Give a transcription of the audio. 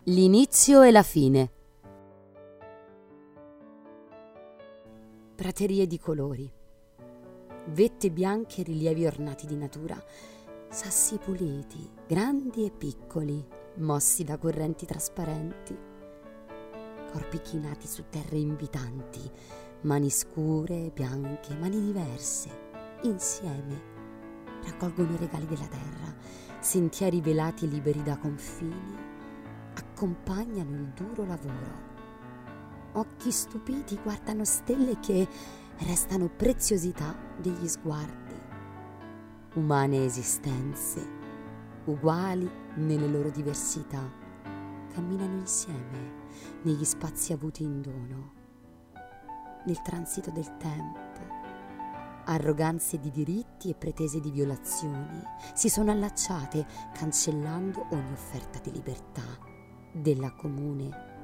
L'inizio e la fine. Praterie di colori, vette bianche e rilievi ornati di natura, sassi puliti, grandi e piccoli, mossi da correnti trasparenti, corpi chinati su terre invitanti, mani scure, bianche, mani diverse, insieme, raccolgono i regali della terra, sentieri velati e liberi da confini, accompagnano il duro lavoro. Occhi stupiti guardano stelle che restano preziosità degli sguardi. Umane esistenze, uguali nelle loro diversità, camminano insieme negli spazi avuti in dono. Nel transito del tempo, arroganze di diritti e pretese di violazioni si sono allacciate, cancellando ogni offerta di libertà, della comune